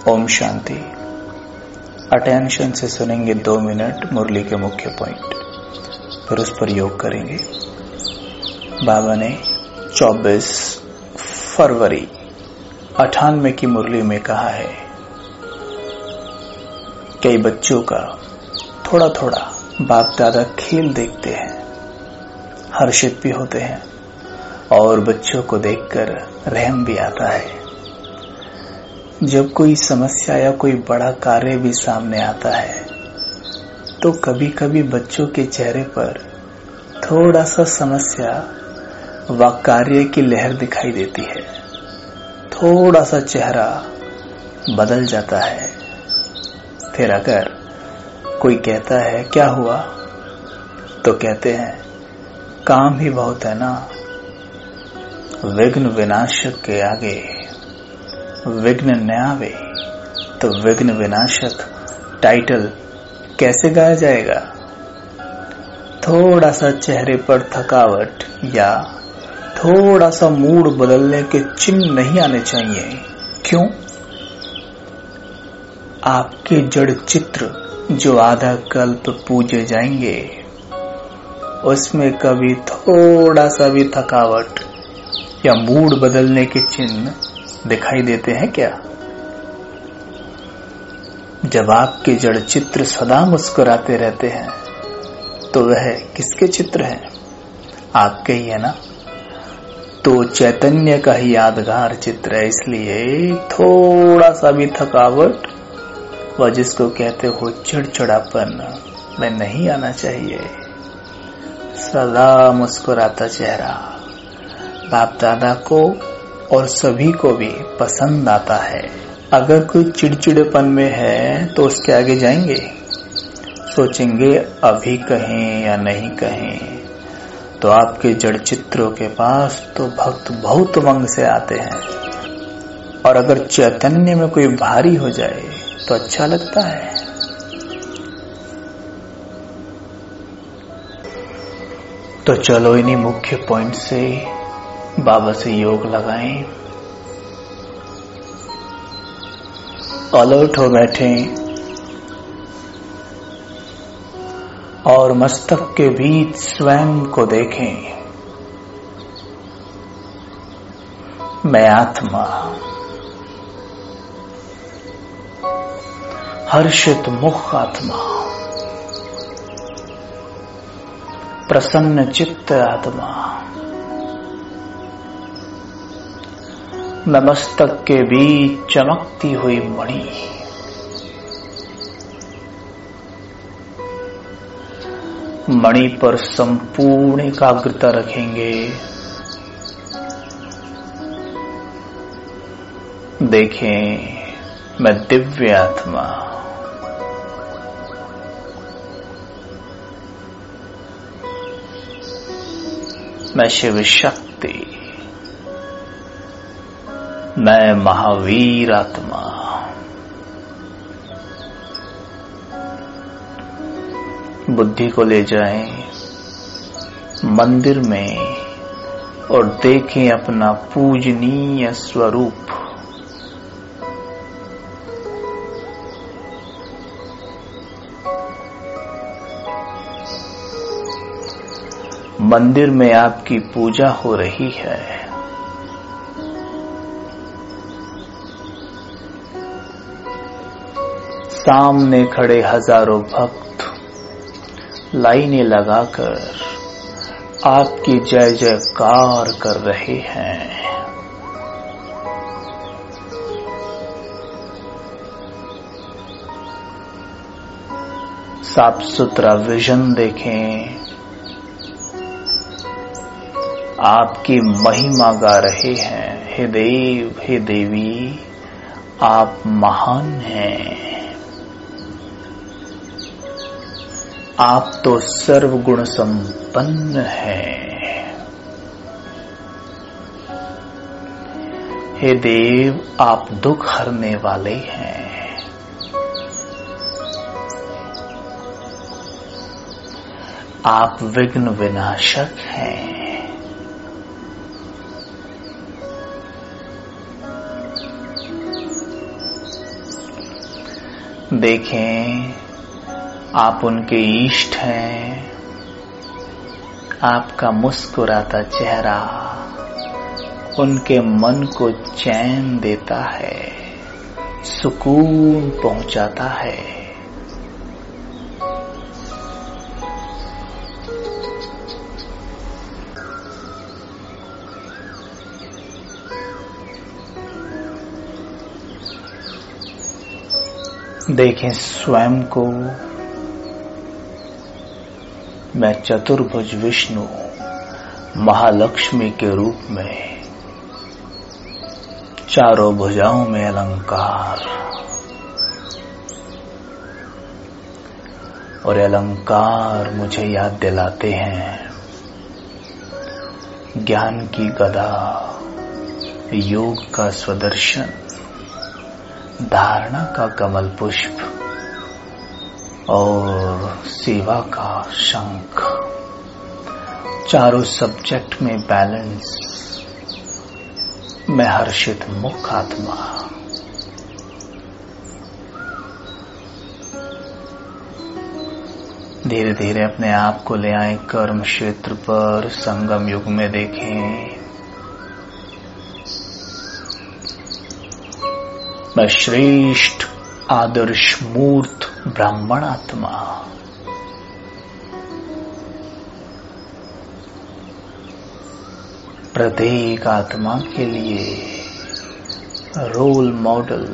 Om Shanti. Attention से सुनेंगे 2 minute मुरली के मुख्य पॉइंट, फिर उस पर योग करेंगे। बाबा ने 24 फरवरी 98 की मुरली में कहा है, कई बच्चों का थोड़ा थोड़ा बाप दादा खेल देखते हैं, हर्षित भी होते हैं और बच्चों को देखकर रहम भी आता है। जब कोई समस्या या कोई बड़ा कार्य भी सामने आता है तो कभी कभी बच्चों के चेहरे पर थोड़ा सा समस्या व कार्य की लहर दिखाई देती है, थोड़ा सा चेहरा बदल जाता है। फिर अगर कोई कहता है क्या हुआ, तो कहते हैं काम ही बहुत है ना। विघ्न विनाशक के आगे विघ्न न आवे तो विघ्न विनाशक टाइटल कैसे गाया जाएगा। थोड़ा सा चेहरे पर थकावट या थोड़ा सा मूड बदलने के चिन्ह नहीं आने चाहिए। क्यों? आपके जड़ चित्र जो आधा कल्प पूजे जाएंगे, उसमें कभी थोड़ा सा भी थकावट या मूड बदलने के चिन्ह दिखाई देते हैं क्या? जब आपके जड़ चित्र सदा मुस्कुराते रहते हैं तो वह किसके चित्र हैं? आपके ही है ना। तो चैतन्य का ही यादगार चित्र है, इसलिए थोड़ा सा भी थकावट व जिसको कहते हो चिड़चिड़ापन में नहीं आना चाहिए। सदा मुस्कुराता चेहरा बाप दादा को और सभी को भी पसंद आता है। अगर कोई चिड़चिड़ेपन में है तो उसके आगे जाएंगे, सोचेंगे अभी कहें या नहीं कहें। तो आपके जड़ चित्रों के पास तो भक्त बहुत उमंग से आते हैं, और अगर चैतन्य में कोई भारी हो जाए तो अच्छा लगता है। तो चलो इन्हीं मुख्य पॉइंट से बाबा से योग लगाएं। अलर्ट हो बैठे और मस्तक के बीच स्वयं को देखें। मैं आत्मा हर्षित मुख आत्मा, प्रसन्न चित्त आत्मा। मैं मस्तक के बीच चमकती हुई मणि, मणि पर संपूर्ण एकाग्रता रखेंगे। देखें मैं दिव्य आत्मा, मैं शिव शक्ति, मैं महावीर आत्मा। बुद्धि को ले जाएं मंदिर में और देखें अपना पूजनीय स्वरूप। मंदिर में आपकी पूजा हो रही है। सामने खड़े हजारों भक्त लाइनें लगाकर आपकी जय जयकार कर रहे हैं। साफ सुथरा विजन देखें, आपकी महिमा गा रहे हैं। हे देव, हे देवी, आप महान हैं। आप तो सर्वगुण संपन्न हैं। हे देव, आप दुख हरने वाले हैं। आप विघ्न विनाशक हैं। देखें आप उनके इष्ट हैं। आपका मुस्कुराता चेहरा उनके मन को चैन देता है, सुकून पहुंचाता है। देखें स्वयं को मैं चतुर्भुज विष्णु महालक्ष्मी के रूप में, चारों भुजाओं में अलंकार, और अलंकार मुझे याद दिलाते हैं ज्ञान की गदा, योग का स्वदर्शन, धारणा का कमल पुष्प और सेवा का शंख। चारों सब्जेक्ट में बैलेंस। मैं हर्षित मुख आत्मा। धीरे धीरे अपने आप को ले आए कर्म क्षेत्र पर, संगम युग में देखें। मैं श्रेष्ठ आदर्श मूर्त ब्राह्मण आत्मा। प्रत्येक आत्मा के लिए रोल मॉडल।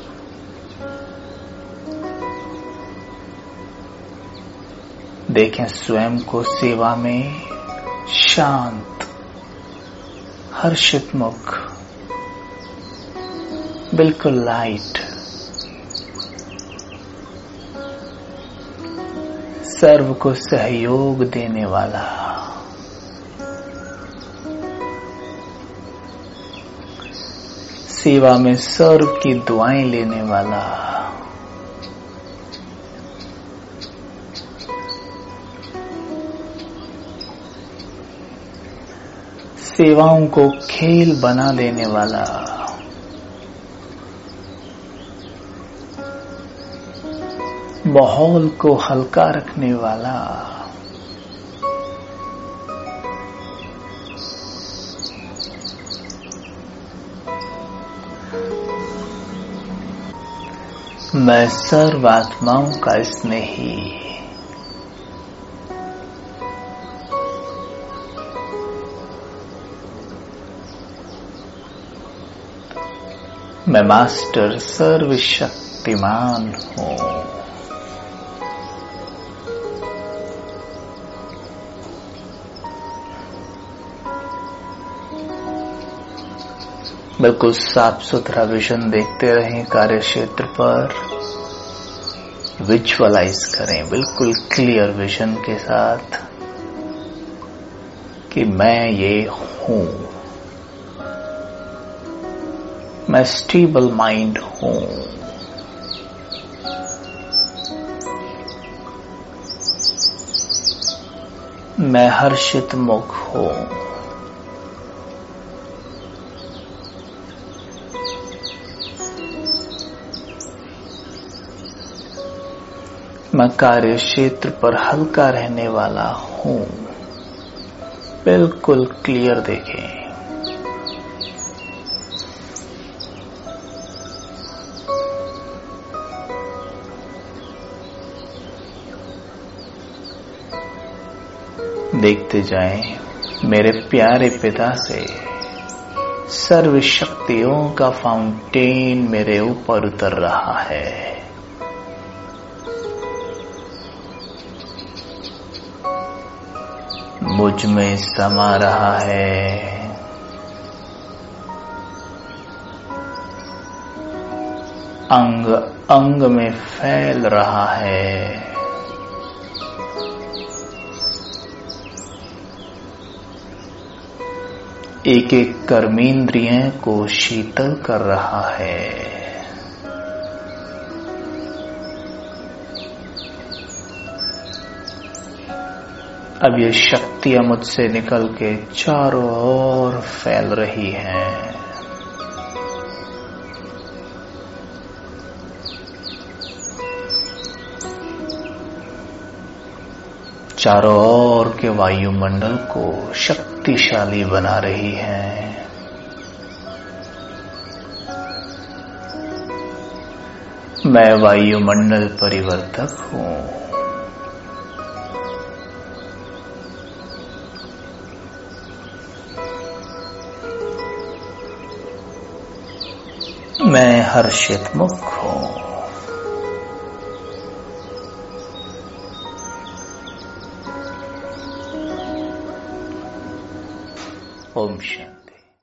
देखें स्वयं को सेवा में शांत, हर्षित मुख, बिल्कुल लाइट, सर्व को सहयोग देने वाला, सेवा में सर्व की दुआएं लेने वाला, सेवाओं को खेल बना देने वाला, माहौल को हल्का रखने वाला, मैं सर्व आत्माओं का स्नेही। मैं मास्टर सर्वशक्तिमान हूँ। बिल्कुल साफ सुथरा विजन देखते रहें। कार्य क्षेत्र पर विजुअलाइज करें बिल्कुल क्लियर विजन के साथ कि मैं ये हूं, मैं स्टेबल माइंड हूं, मैं हर्षित मुख हूं, मैं कार्य क्षेत्र पर हल्का रहने वाला हूं। बिल्कुल क्लियर देखें। देखते जाएं मेरे प्यारे पिता से सर्व शक्तियों का फाउंटेन मेरे ऊपर उतर रहा है। मुझ में समा रहा है। अंग अंग में फैल रहा है। एक एक कर्मेंद्रिय को शीतल कर रहा है। अब ये शक्तियां मुझसे निकल के चारों ओर फैल रही हैं। चारों ओर के वायुमंडल को शक्तिशाली बना रही हैं। मैं वायुमंडल परिवर्तक हूं। मैं हर्षित मुख हूं। ओम शांति।